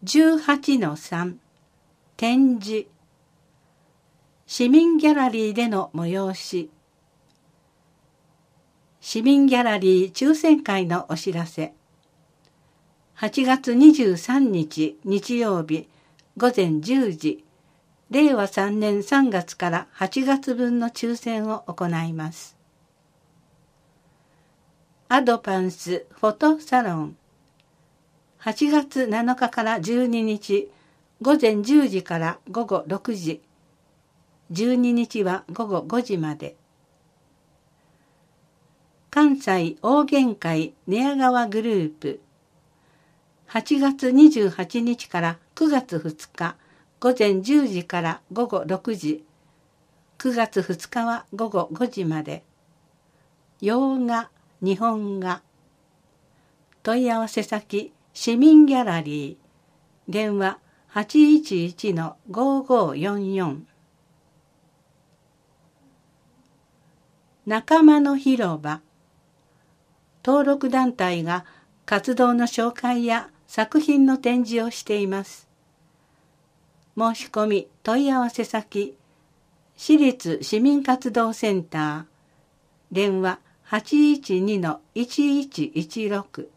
18-3 展示市民ギャラリーでの催し市民ギャラリー抽選会のお知らせ8月23日日曜日午前10時令和3年3月から8月分の抽選を行います。アドパンスフォトサロン8月7日から12日午前10時から午後6時12日は午後5時まで。関西大玄会寝屋川グループ8月28日から9月2日午前10時から午後6時9月2日は午後5時まで。洋画日本画問い合わせ先市民ギャラリー電話 811-5544 仲間の広場登録団体が活動の紹介や作品の展示をしています。申し込み問い合わせ先市立市民活動センター電話 812-1116